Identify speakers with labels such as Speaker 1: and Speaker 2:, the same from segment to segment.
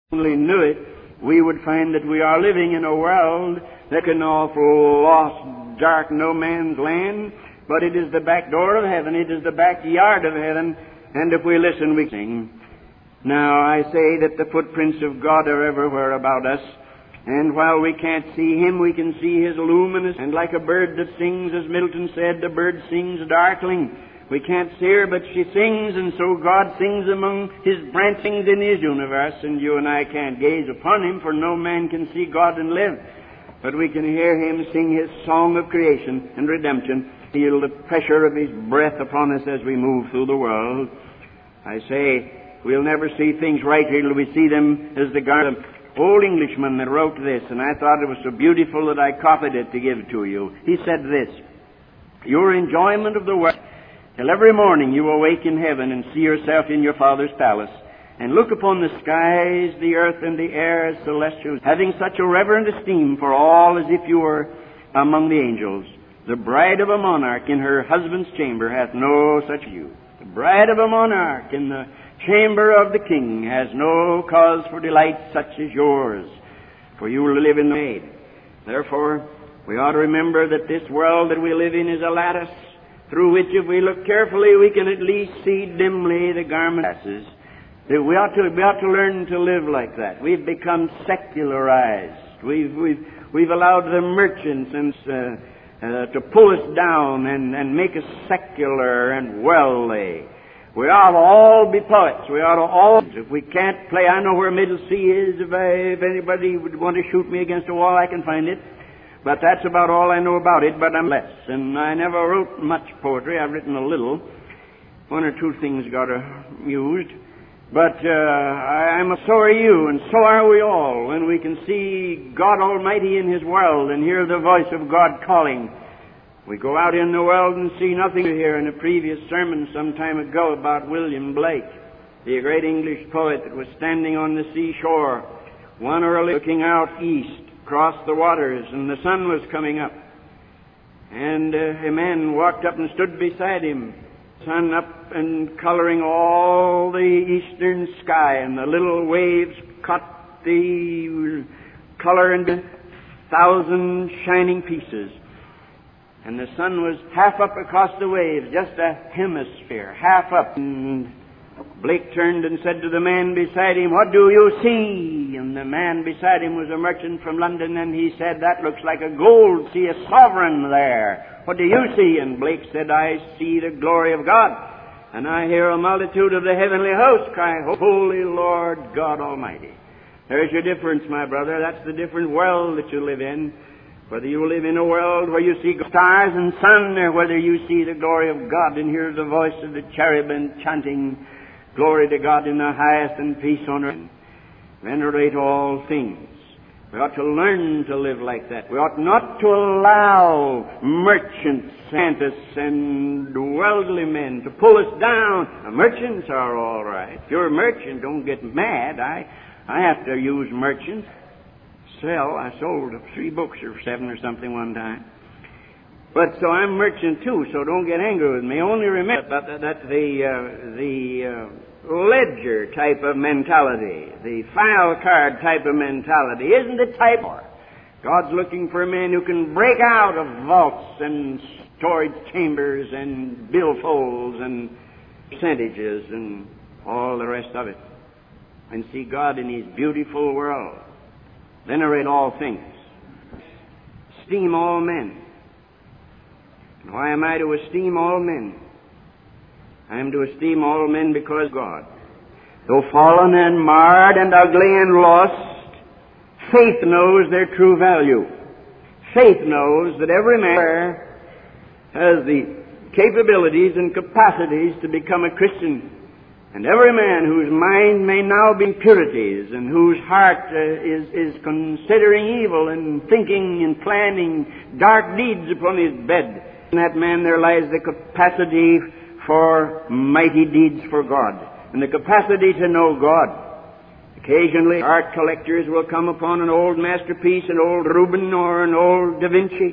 Speaker 1: only knew it, we would find that we are living in a world that's an awful lost, dark, no man's land, but it is the back door of heaven, it is the backyard of heaven, and if we listen, we sing. Now, I say that the footprints of God are everywhere about us, and while we can't see Him, we can see His luminous, and like a bird that sings, as Milton said, the bird sings darkling. We can't see her, but she sings, and so God sings among His branchings in His universe, and you and I can't gaze upon Him, for no man can see God and live. But we can hear Him sing His song of creation and redemption, feel the pressure of His breath upon us as we move through the world. I say, we'll never see things right till we see them as the God. Old Englishman that wrote this, and I thought it was so beautiful that I copied it to give to you. He said this: your enjoyment of the world, till every morning you awake in heaven and see yourself in your Father's palace, and look upon the skies, the earth, and the air as celestial, having such a reverent esteem for all as if you were among the angels. The bride of a monarch in her husband's chamber hath no such view. The bride of a monarch in the chamber of the King has no cause for delight such as yours, for you will live in the maid. Therefore, we ought to remember that this world that we live in is a lattice through which, if we look carefully, we can at least see dimly the garment passes. We ought to learn to live like that. We've become secularized. We've allowed the merchants to pull us down and make us secular and worldly. We ought to all be poets. We ought to all, if we can't play, I know where Middle C is. If anybody would want to shoot me against a wall, I can find it. But that's about all I know about it, but I'm less. And I never wrote much poetry. I've written a little. One or two things got used. But so are you, and so are we all, when we can see God Almighty in His world and hear the voice of God calling. We go out in the world and see nothing. Here in a previous sermon some time ago about William Blake, the great English poet that was standing on the seashore, one early looking out east, across the waters, and the sun was coming up. And a man walked up and stood beside him, sun up and coloring all the eastern sky, and the little waves cut the color into 1,000 shining pieces. And the sun was half up across the waves, just a hemisphere, half up. And Blake turned and said to the man beside him, "What do you see?" And the man beside him was a merchant from London, and he said, "That looks like a gold. See a sovereign there. What do you see?" And Blake said, "I see the glory of God, and I hear a multitude of the heavenly host cry, Holy Lord God Almighty." There's your difference, my brother. That's the different world that you live in. Whether you live in a world where you see stars and sun, or whether you see the glory of God and hear the voice of the cherubim chanting, "Glory to God in the highest and peace on earth." Venerate all things. We ought to learn to live like that. We ought not to allow merchants, scientists, and worldly men to pull us down. The merchants are all right. If you're a merchant, don't get mad. I have to use merchants. I sold 3 books or 7 or something one time. But so I'm merchant too, so don't get angry with me. Only remember that the ledger type of mentality, the file card type of mentality, isn't the type. God's looking for men who can break out of vaults and storage chambers and billfolds and percentages and all the rest of it, and see God in His beautiful world. Venerate all things. Esteem all men. And why am I to esteem all men? I am to esteem all men because God, though fallen and marred and ugly and lost, faith knows their true value. Faith knows that every man has the capabilities and capacities to become a Christian. And every man whose mind may now be impurities, and whose heart is considering evil and thinking and planning dark deeds upon his bed, in that man there lies the capacity for mighty deeds for God, and the capacity to know God. Occasionally art collectors will come upon an old masterpiece, an old Rubens or an old Da Vinci,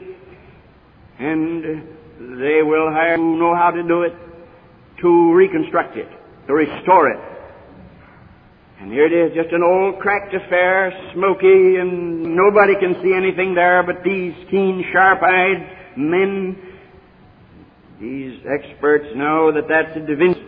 Speaker 1: and they will hire who know how to do it, to reconstruct it, to restore it. And here it is, just an old cracked affair, smoky, and nobody can see anything there but these keen, sharp-eyed men. These experts know that that's a divinity.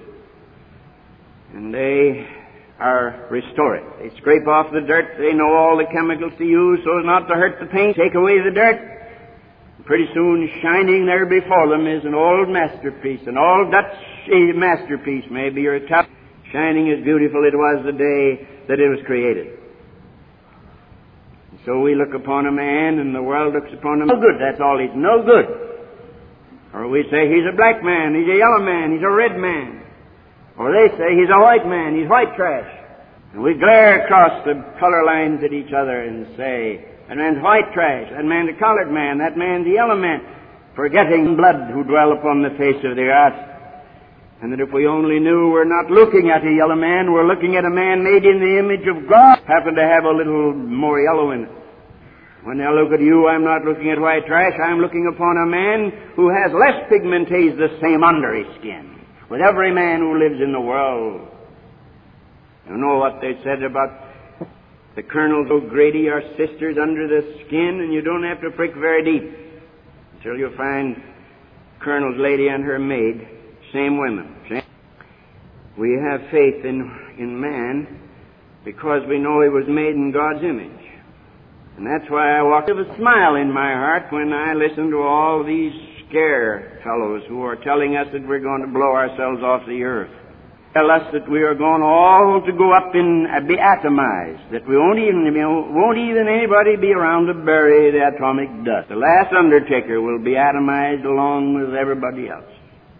Speaker 1: And they are restoring. They scrape off the dirt. They know all the chemicals to use so as not to hurt the paint. Take away the dirt. Pretty soon, shining there before them is an old masterpiece, an old Dutch masterpiece, maybe, or a top, shining as beautiful it was the day that it was created. And so we look upon a man, and the world looks upon him. No good, that's all. He's no good. Or we say he's a black man, he's a yellow man, he's a red man. Or they say he's a white man, he's white trash. And we glare across the color lines at each other and say, that man's white trash, that man's a colored man, that man's a yellow man, forgetting blood who dwell upon the face of the earth. And that if we only knew we're not looking at a yellow man, we're looking at a man made in the image of God, happen to have a little more yellow in it. When I look at you, I'm not looking at white trash, I'm looking upon a man who has less pigmentation, the same under his skin, with every man who lives in the world. You know what they said about the Colonels O'Grady are sisters under the skin, and you don't have to prick very deep until you find Colonel's lady and her maid, same women. We have faith in man because we know he was made in God's image. And that's why I walk with a smile in my heart when I listen to all these scare fellows who are telling us that we're going to blow ourselves off the earth. Tell us that we are going all to go up and be atomized, that we won't even anybody be around to bury the atomic dust. The last undertaker will be atomized along with everybody else.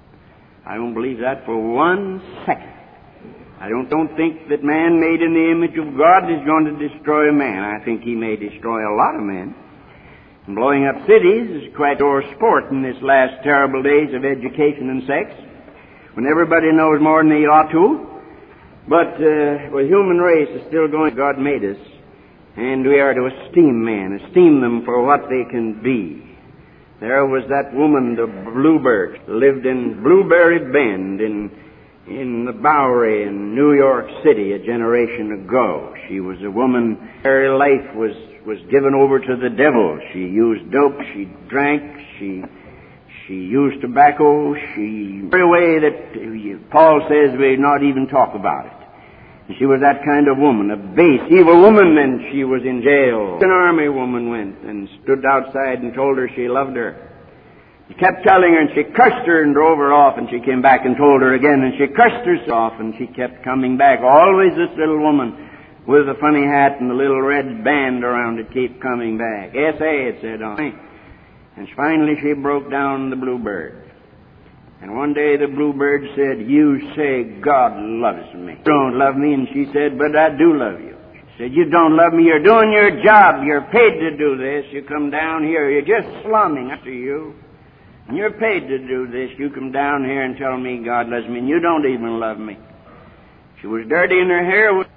Speaker 1: I don't believe that for 1 second. I don't think that man made in the image of God is going to destroy man. I think he may destroy a lot of men. And blowing up cities is quite our sport in this last terrible days of education and sex, when everybody knows more than they ought to. But the human race is still going. God made us, and we are to esteem men, esteem them for what they can be. There was that woman, the Bluebird, lived in Blueberry Bend in the Bowery in New York City a generation ago. She was a woman, her life was given over to the devil. She used dope, she drank, she used tobacco, every way that Paul says we not even talk about it. And she was that kind of woman, a base, evil woman, and she was in jail. An army woman went and stood outside and told her she loved her. She kept telling her, and she cursed her and drove her off, and she came back and told her again, and she cursed herself, and she kept coming back. Always this little woman with a funny hat and a little red band around it keep coming back. S.A. it said on it. And finally she broke down the Bluebird. And one day the Bluebird said, "You say God loves me. You don't love me." And she said, "But I do love you." She said, "You don't love me. You're doing your job. You're paid to do this. You come down here. You're just slumming after you. And you're paid to do this. You come down here and tell me God loves me, and you don't even love me." She was dirty in her hair. And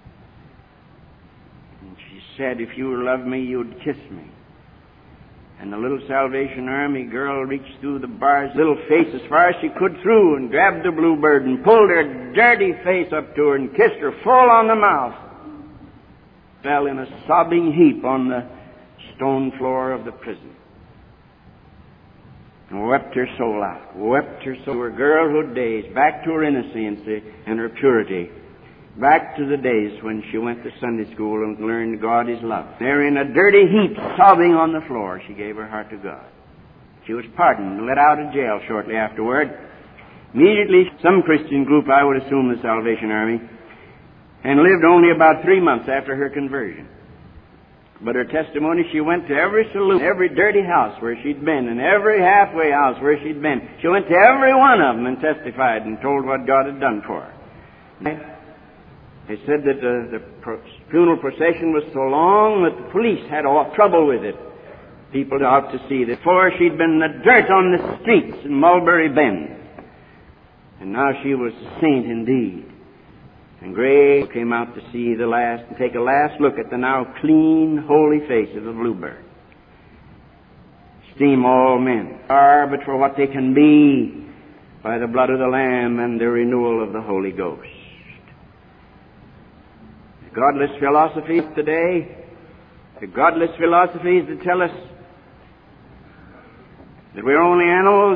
Speaker 1: she said, "If you loved me, you'd kiss me." And the little Salvation Army girl reached through the bars, little face as far as she could through, and grabbed the Bluebird and pulled her dirty face up to her and kissed her full on the mouth. Fell in a sobbing heap on the stone floor of the prison. And wept her soul out, wept her soul, her girlhood days, back to her innocency and her purity, back to the days when she went to Sunday school and learned God is love. There in a dirty heap, sobbing on the floor, she gave her heart to God. She was pardoned and let out of jail shortly afterward. Immediately, some Christian group, I would assume the Salvation Army, and lived only about 3 months after her conversion. But her testimony, she went to every saloon, every dirty house where she'd been, and every halfway house where she'd been. She went to every one of them and testified and told what God had done for her. They said that the funeral procession was so long that the police had all trouble with it. People out to see that. Before she'd been the dirt on the streets in Mulberry Bend. And now she was a saint indeed. And Gray came out to see the last, and take a last look at the now clean, holy face of the Bluebird. Esteem all men are but for what they can be by the blood of the Lamb and the renewal of the Holy Ghost. godless philosophies today, the godless philosophies that tell us that we're only animals,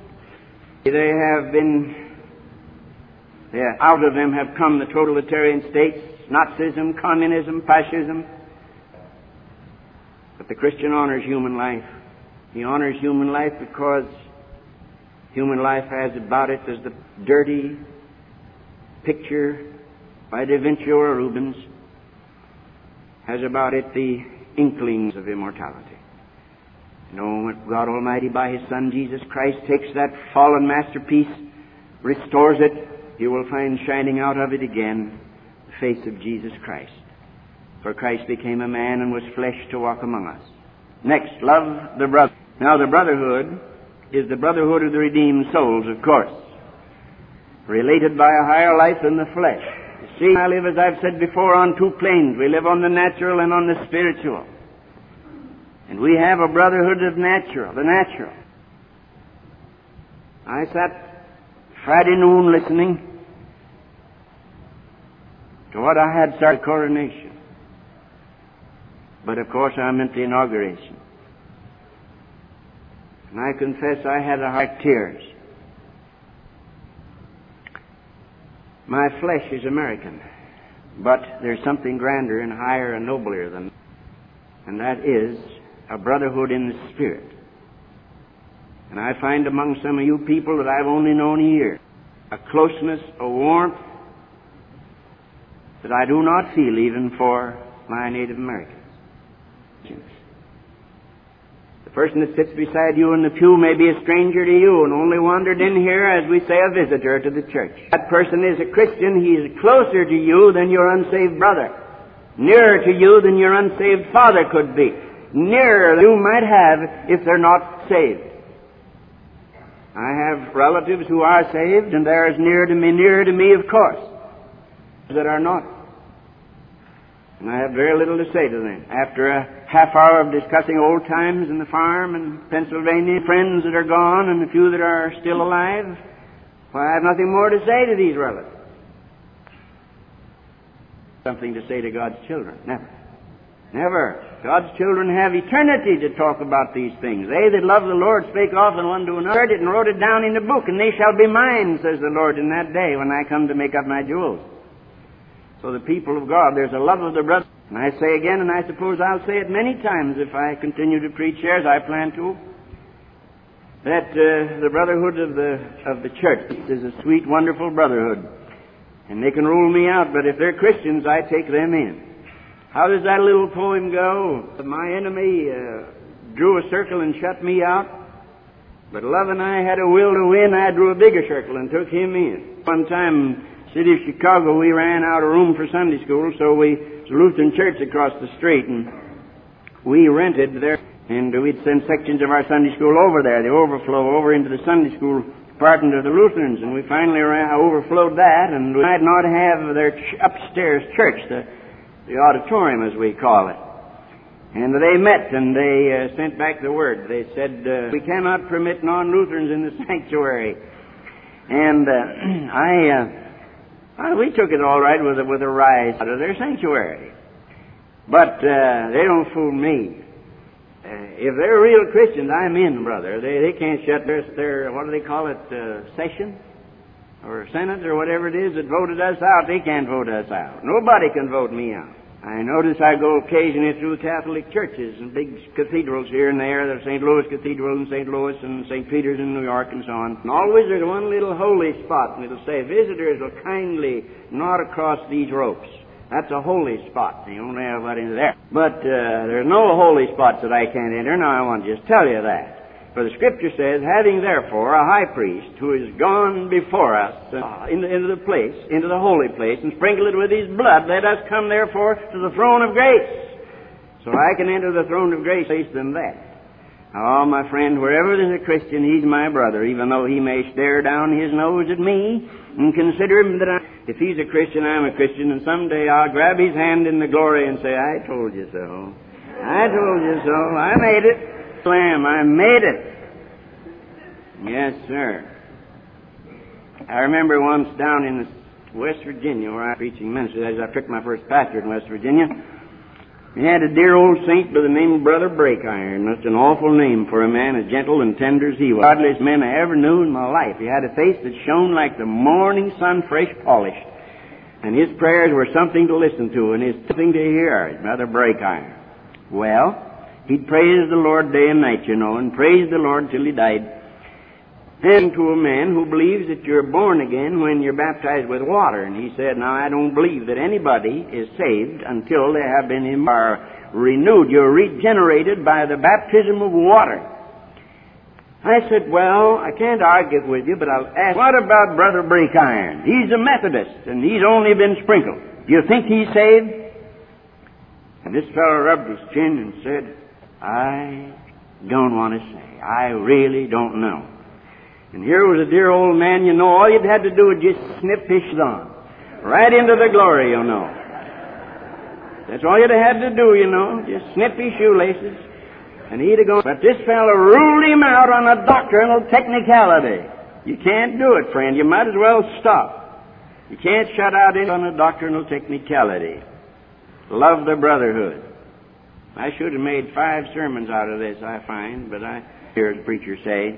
Speaker 1: out of them have come the totalitarian states, Nazism, communism, fascism. But the Christian honors human life. He honors human life because human life has about it, as the dirty picture by Da Vinci or Rubens has about it, the inklings of immortality. No, God Almighty, by His Son Jesus Christ, takes that fallen masterpiece, restores it, you will find shining out of it again the face of Jesus Christ. For Christ became a man and was flesh to walk among us. Next, love the brother. Now, the brotherhood is the brotherhood of the redeemed souls, of course, related by a higher life than the flesh. You see, I live, as I've said before, on two planes. We live on the natural and on the spiritual. And we have a brotherhood of the natural. I sat Friday noon listening to what I had started coronation. But of course I meant the inauguration. And I confess I had a heart of tears. My flesh is American, but there's something grander and higher and nobler than that, and that is a brotherhood in the Spirit. And I find among some of you people that I've only known a year a closeness, a warmth that I do not feel even for my Native Americans. The person that sits beside you in the pew may be a stranger to you and only wandered in here, as we say, a visitor to the church. That person is a Christian. He is closer to you than your unsaved brother, nearer to you than your unsaved father could be, nearer than you might have if they're not saved. I have relatives who are saved, and they're as nearer to me, of course, that are not. And I have very little to say to them. After a half hour of discussing old times in the farm in Pennsylvania, friends that are gone and a few that are still alive, well, I have nothing more to say to these relatives. Something to say to God's children. Never. Never. God's children have eternity to talk about these things. They that love the Lord spake often one to another, heard it and wrote it down in the book, and they shall be mine, says the Lord, in that day when I come to make up my jewels. So the people of God, there's a love of the brother. And I say again, and I suppose I'll say it many times if I continue to preach here, as I plan to, that the brotherhood of the church is a sweet, wonderful brotherhood. And they can rule me out, but if they're Christians, I take them in. How does that little poem go? My enemy drew a circle and shut me out, but love and I had a will to win. I drew a bigger circle and took him in. One time, city of Chicago, we ran out a room for Sunday school, so it's a Lutheran church across the street, and we rented there, and we'd send sections of our Sunday school over there, the overflow over into the Sunday school department of the Lutherans, and we finally overflowed that, and we might not have their upstairs church, the auditorium, as we call it. And they met, and they sent back the word. They said, we cannot permit non-Lutherans in the sanctuary. And we took it all right with a rise out of their sanctuary. But they don't fool me. If they're real Christians, I'm in, brother. They can't shut their what do they call it, session? Or Senate, or whatever it is that voted us out. They can't vote us out. Nobody can vote me out. I notice I go occasionally through Catholic churches and big cathedrals here and there. There's St. Louis Cathedral in St. Louis and St. Peter's in New York and so on. And always there's one little holy spot, and it'll say, visitors will kindly not across these ropes. That's a holy spot. You only have that into there. But there's no holy spots that I can't enter. Now I want to just tell you that. For the Scripture says, having therefore a high priest who is gone before us into the holy place, and sprinkled it with his blood, let us come therefore to the throne of grace. So I can enter the throne of grace face than that. Oh, my friend, wherever there's a Christian, he's my brother, even though he may stare down his nose at me and consider him if he's a Christian, I'm a Christian, and someday I'll grab his hand in the glory and say, I told you so. I told you so. I made it. Lamb, I made it. Yes, sir. I remember once down in West Virginia, where I'm preaching ministry. As I took my first pastorate in West Virginia, we had a dear old saint by the name of Brother Breakiron. That's an awful name for a man as gentle and tender as he was. The godliest man I ever knew in my life. He had a face that shone like the morning sun, fresh polished. And his prayers were something to listen to, and his something to hear. Brother Breakiron. Well, he'd praise the Lord day and night, you know, and praise the Lord till he died. And to a man who believes that you're born again when you're baptized with water. And he said, now I don't believe that anybody is saved until they have been renewed. You're regenerated by the baptism of water. I said, well, I can't argue with you, but I'll ask, what about Brother Breakiron? He's a Methodist, and he's only been sprinkled. Do you think he's saved? And this fellow rubbed his chin and said, I don't want to say. I really don't know. And here was a dear old man, you know, all you'd had to do was just snip his on. Right into the glory, you know. That's all you'd have had to do, you know, just snip his shoelaces. And he'd have gone. But this fellow ruled him out on a doctrinal technicality. You can't do it, friend. You might as well stop. You can't shut out in on a doctrinal technicality. Love the brotherhood. I should have made 5 sermons out of this, I find, but I hear the preacher say.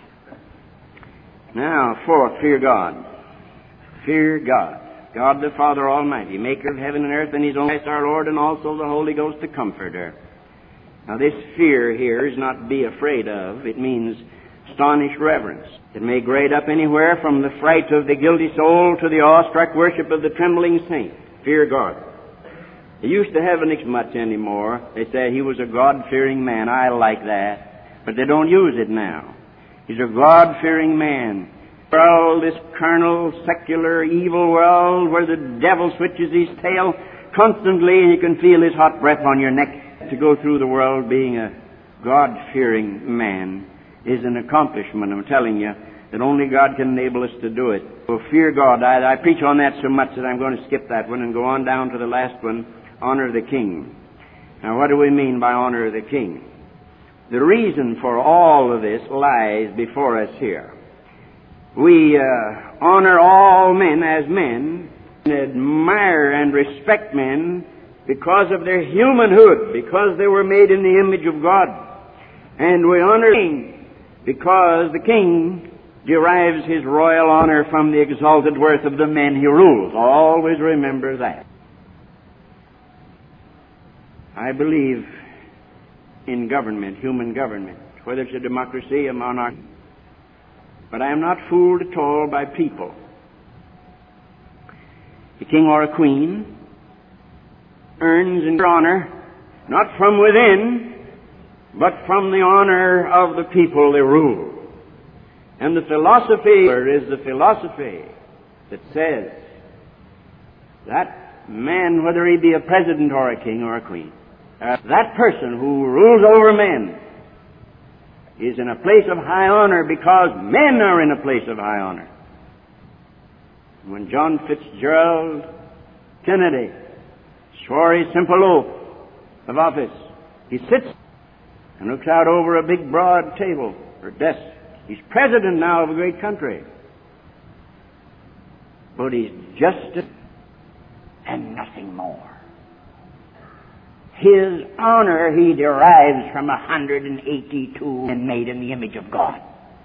Speaker 1: Now, fourth, fear God. Fear God. God the Father Almighty, maker of heaven and earth, and His own Christ our Lord, and also the Holy Ghost the Comforter. Now, this fear here is not be afraid of. It means astonished reverence. It may grade up anywhere from the fright of the guilty soul to the awestruck worship of the trembling saint. Fear God. They used to haven't much anymore. They say he was a God-fearing man. I like that. But they don't use it now. He's a God-fearing man. World, this carnal, secular, evil world where the devil switches his tail constantly and you can feel his hot breath on your neck. To go through the world being a God-fearing man is an accomplishment, I'm telling you, that only God can enable us to do it. So fear God. I preach on that so much that I'm going to skip that one and go on down to the last one, honor the King. Now, what do we mean by honor the King? The reason for all of this lies before us here. We honor all men as men, and admire and respect men because of their humanhood, because they were made in the image of God. And we honor the King because the King derives his royal honor from the exalted worth of the men he rules. Always remember that. I believe in government, human government, whether it's a democracy, a monarchy. But I am not fooled at all by people. A king or a queen earns an honor not from within, but from the honor of the people they rule. And the philosophy is the philosophy that says that man, whether he be a president or a king or a queen, that person who rules over men is in a place of high honor because men are in a place of high honor. When John Fitzgerald Kennedy swore his simple oath of office, he sits and looks out over a big broad table or desk. He's president now of a great country. But he's just and nothing more. His honor he derives from 182 men made in the image of God.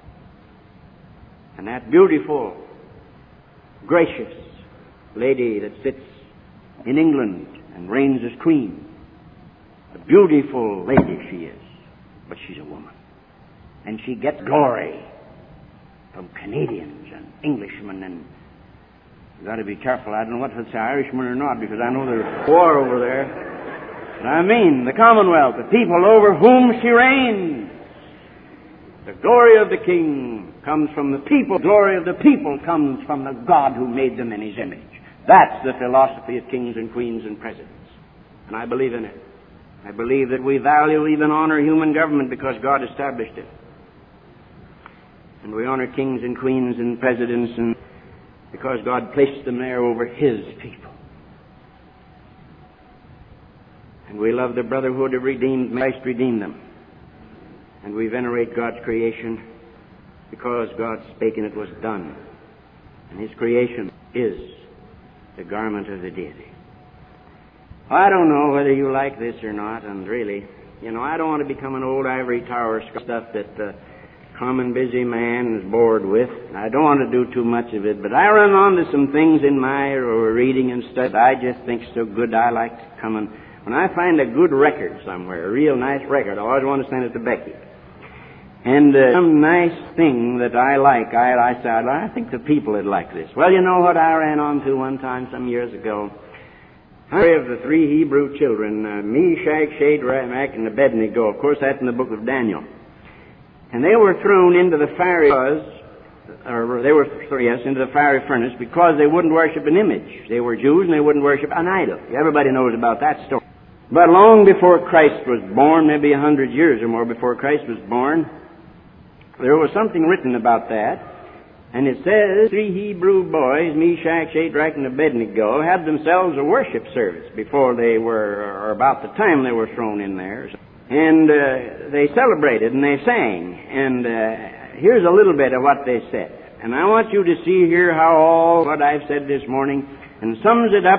Speaker 1: And that beautiful, gracious lady that sits in England and reigns as queen, a beautiful lady she is, but she's a woman. And she gets glory from Canadians and Englishmen, and you've got to be careful. I don't know what to say, Irishman or not, because I know there's war over there. But I mean the Commonwealth, the people over whom she reigns. The glory of the King comes from the people. The glory of the people comes from the God who made them in His image. That's the philosophy of kings and queens and presidents. And I believe in it. I believe that we value, even honor human government because God established it. And we honor kings and queens and presidents and because God placed them there over His people. And we love the brotherhood of redeemed. Christ redeemed them. And we venerate God's creation because God spake and it was done. And His creation is the garment of the deity. I don't know whether you like this or not, and really, I don't want to become an old ivory tower stuff that the common busy man is bored with. I don't want to do too much of it, but I run onto some things in my reading and stuff I just think so good. I like to come and when I find a good record somewhere, a real nice record, I always want to send it to Becky. And some nice thing that I like, I said, I think the people would like this. Well, you know what I ran onto one time some years ago? Story of the three Hebrew children, Meshach, Shadrach, and Abednego. Of course, that's in the book of Daniel. And they were thrown into the fiery into the fiery furnace because they wouldn't worship an image. They were Jews and they wouldn't worship an idol. Everybody knows about that story. But long before Christ was born, maybe 100 years or more before Christ was born, there was something written about that. And it says, three Hebrew boys, Meshach, Shadrach, and Abednego, had themselves a worship service before they were, or about the time they were thrown in there. And they celebrated and they sang. And here's a little bit of what they said. And I want you to see here how all what I've said this morning and sums it up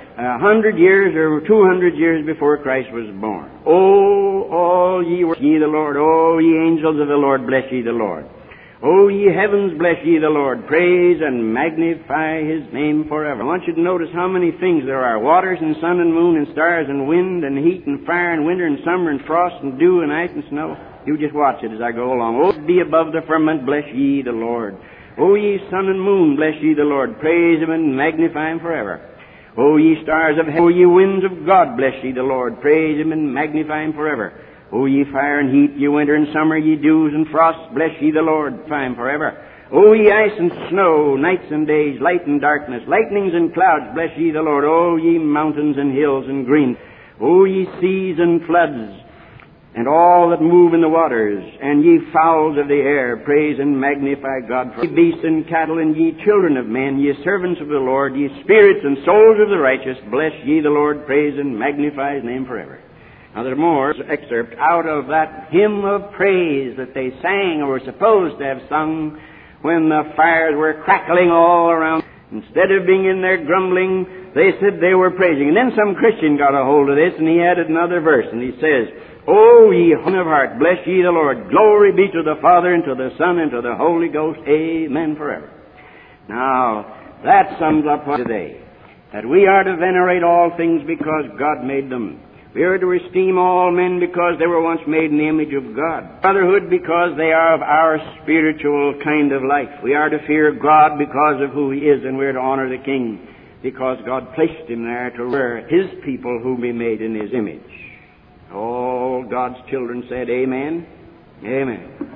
Speaker 1: 100 years or 200 years before Christ was born. Oh, all ye worship ye the Lord. Oh, ye angels of the Lord, bless ye the Lord. O ye heavens, bless ye the Lord. Praise and magnify His name forever. I want you to notice how many things there are. Waters and sun and moon and stars and wind and heat and fire and winter and summer and frost and dew and ice and snow. You just watch it as I go along. O be above the firmament, bless ye the Lord. O ye sun and moon, bless ye the Lord. Praise Him and magnify Him forever. O ye stars of heaven, O ye winds of God, bless ye the Lord. Praise Him and magnify Him forever. O ye fire and heat, ye winter and summer, ye dews and frosts, bless ye the Lord, time forever. O ye ice and snow, nights and days, light and darkness, lightnings and clouds, bless ye the Lord. O ye mountains and hills and green, O ye seas and floods, and all that move in the waters, and ye fowls of the air, praise and magnify God. For ye beasts and cattle, and ye children of men, ye servants of the Lord, ye spirits and souls of the righteous, bless ye the Lord, praise and magnify His name forever. Now there's more excerpt out of that hymn of praise that they sang or were supposed to have sung when the fires were crackling all around. Instead of being in there grumbling, they said they were praising. And then some Christian got a hold of this and he added another verse and he says, O ye home of heart, bless ye the Lord. Glory be to the Father and to the Son and to the Holy Ghost. Amen forever. Now, that sums up today. That we are to venerate all things because God made them. We are to esteem all men because they were once made in the image of God. Brotherhood because they are of our spiritual kind of life. We are to fear God because of who He is, and we are to honor the King because God placed Him there to rear His people who be made in His image. All God's children said, Amen. Amen.